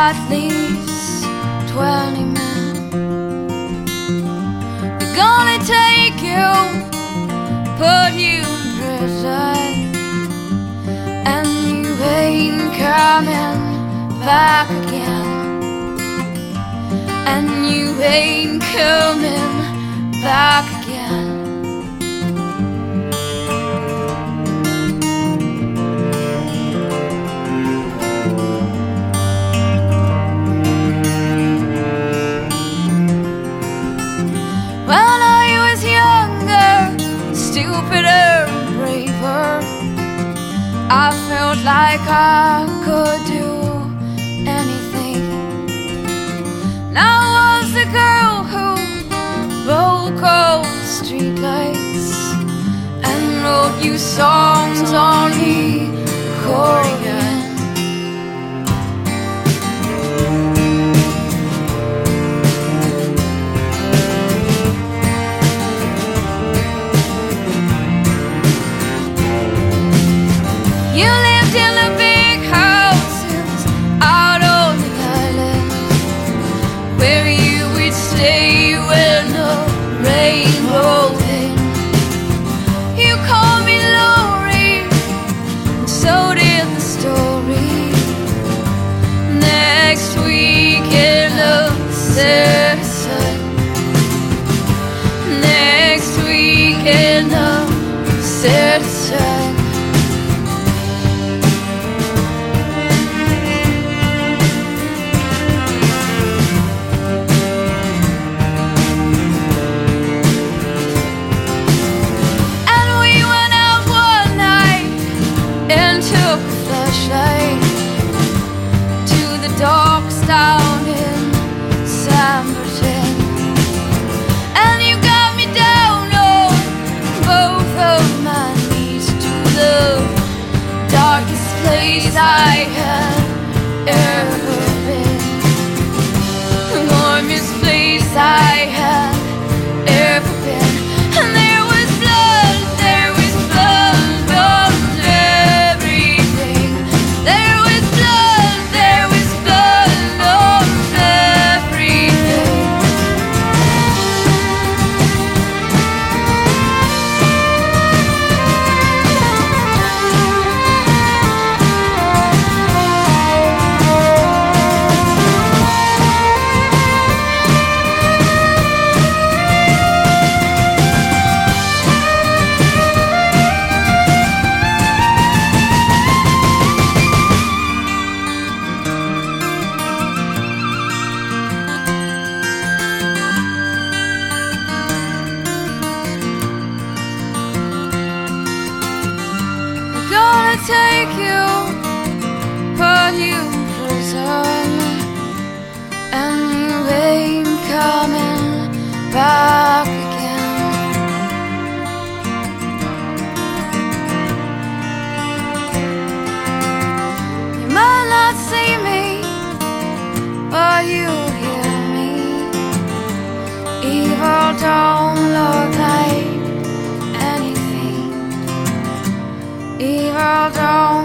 at least 20 men. They're gonna take you, put you in prison, and you ain't coming back again. And you ain't coming back again. When I was younger, stupider and braver, I felt like I could do anything. Now I was the girl who broke all the streetlights and wrote you songs on the accordion. You lived in the big houses out on the island, where you would stay when the rain rolled in. You called me Lori, and so did the story. Next week in the Citizen, next week in the Citizen. Took a flashlight to the docks down in San Martin, and you got me down on both of my knees to the darkest place I had ever been, the warmest place I had ever been. And there was blood, there was blood on everything. There was blood on everything. Gonna take you, put you in prison, and you ain't coming back again. You might not see me, but you hear me. Evil don't look like anything. Evil don't